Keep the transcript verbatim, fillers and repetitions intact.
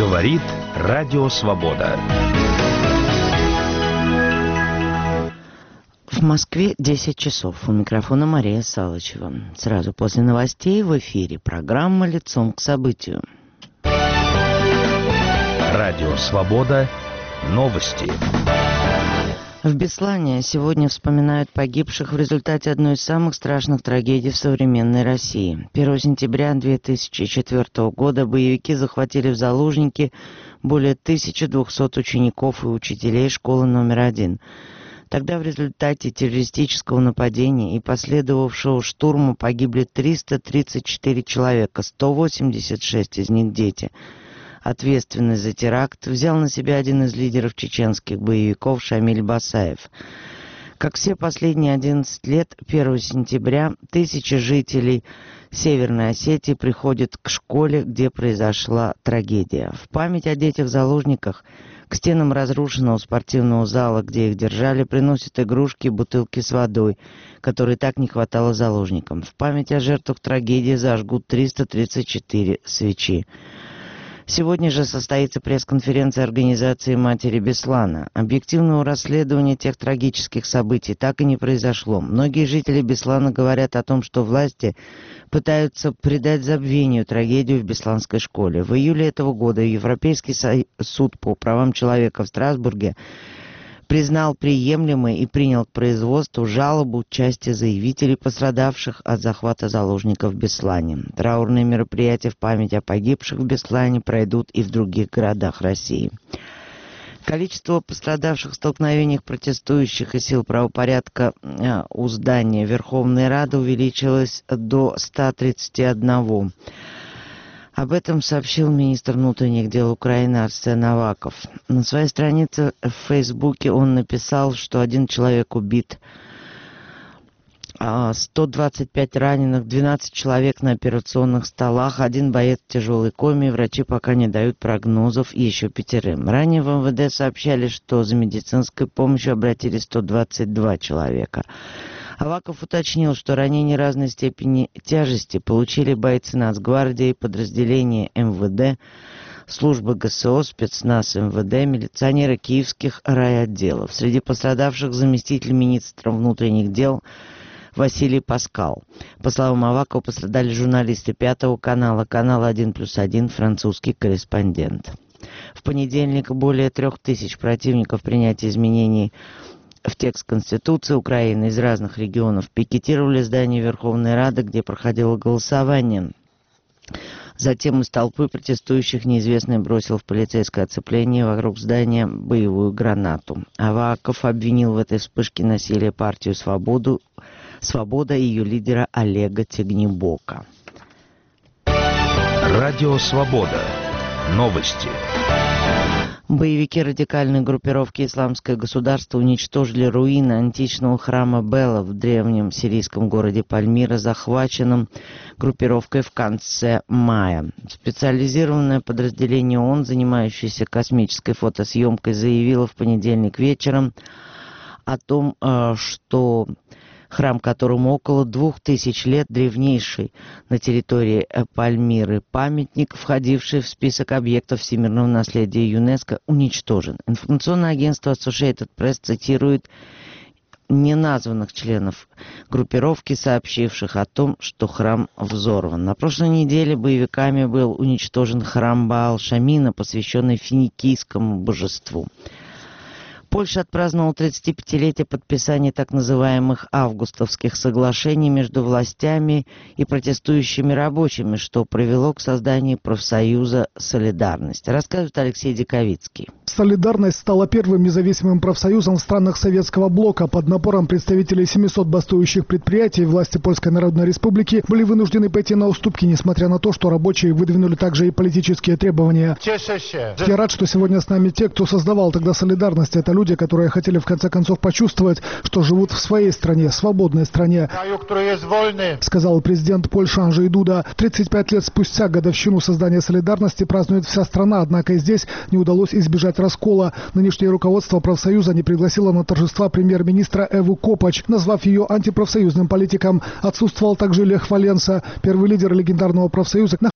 Говорит Радио Свобода. В Москве десять часов. У микрофона Мария Салычева. Сразу после новостей в эфире программа «Лицом к событию». Радио Свобода. Новости. В Беслане сегодня вспоминают погибших в результате одной из самых страшных трагедий в современной России. первого сентября две тысячи четвёртого года боевики захватили в заложники более тысячи двухсот учеников и учителей школы номер один. Тогда в результате террористического нападения и последовавшего штурма погибли триста тридцать четыре человека, сто восемьдесят шесть из них дети. Ответственность за теракт взял на себя один из лидеров чеченских боевиков Шамиль Басаев. Как все последние одиннадцать лет, первого сентября тысячи жителей Северной Осетии приходят к школе, где произошла трагедия. В память о детях-заложниках к стенам разрушенного спортивного зала, где их держали, приносят игрушки и бутылки с водой, которой так не хватало заложникам. В память о жертвах трагедии зажгут триста тридцать четыре свечи. Сегодня же состоится пресс-конференция организации «Матери Беслана». Объективного расследования тех трагических событий так и не произошло. Многие жители Беслана говорят о том, что власти пытаются придать забвению трагедию в бесланской школе. В июле этого года Европейский суд по правам человека в Страсбурге признал приемлемой и принял к производству жалобу части заявителей, пострадавших от захвата заложников в Беслане. Траурные мероприятия в память о погибших в Беслане пройдут и в других городах России. Количество пострадавших в столкновениях протестующих и сил правопорядка у здания Верховной Рады увеличилось до ста тридцати одного. Об этом сообщил министр внутренних дел Украины Арсен Аваков. На своей странице в Фейсбуке он написал, что один человек убит, сто двадцать пять раненых, двенадцать человек на операционных столах, один боец в тяжелой коме, врачи пока не дают прогнозов и еще пятерым. Ранее в эм вэ дэ сообщали, что за медицинской помощью обратились сто двадцать два человека. Аваков уточнил, что ранения разной степени тяжести получили бойцы Нацгвардии, подразделения эм вэ дэ, службы гэ эс о, спецназ эм вэ дэ, милиционеры киевских райотделов. Среди пострадавших заместитель министра внутренних дел Василий Паскал. По словам Авакова, пострадали журналисты Пятого канала, канала один плюс один, французский корреспондент. В понедельник более трех тысяч противников принятия изменений в текст Конституции Украины из разных регионов пикетировали здание Верховной Рады, где проходило голосование. Затем из толпы протестующих неизвестный бросил в полицейское оцепление вокруг здания боевую гранату. Аваков обвинил в этой вспышке насилия партию «Свободу», «Свобода» и ее лидера Олега Тягнебока. Радио Свобода. Новости. Боевики радикальной группировки «Исламское государство» уничтожили руины античного храма Бела в древнем сирийском городе Пальмира, захваченном группировкой в конце мая. Специализированное подразделение ООН, занимающееся космической фотосъемкой, заявило в понедельник вечером о том, что храм, которому около двух тысяч лет, древнейший на территории Пальмиры памятник, входивший в список объектов всемирного наследия ЮНЕСКО, уничтожен. Информационное агентство Associated Press цитирует неназванных членов группировки, сообщивших о том, что храм взорван. На прошлой неделе боевиками был уничтожен храм Баал-Шамина, посвященный финикийскому божеству. Польша отпраздновала тридцатипятилетие подписания так называемых августовских соглашений между властями и протестующими рабочими, что привело к созданию профсоюза «Солидарность». Рассказывает Алексей Диковицкий. «Солидарность» стала первым независимым профсоюзом в странах Советского блока. Под напором представителей семисот бастующих предприятий власти Польской Народной Республики были вынуждены пойти на уступки, несмотря на то, что рабочие выдвинули также и политические требования. Я рад, что сегодня с нами те, кто создавал тогда «Солидарность». Это люди, которые хотели в конце концов почувствовать, что живут в своей стране, свободной стране, сказал президент Польши Анджей Дуда. тридцать пять лет спустя годовщину создания «Солидарности» празднует вся страна, однако и здесь не удалось избежать раскола. Нынешнее руководство профсоюза не пригласило на торжества премьер-министра Эву Копач, назвав ее антипрофсоюзным политиком. Отсутствовал также Лех Валенса, первый лидер легендарного профсоюза,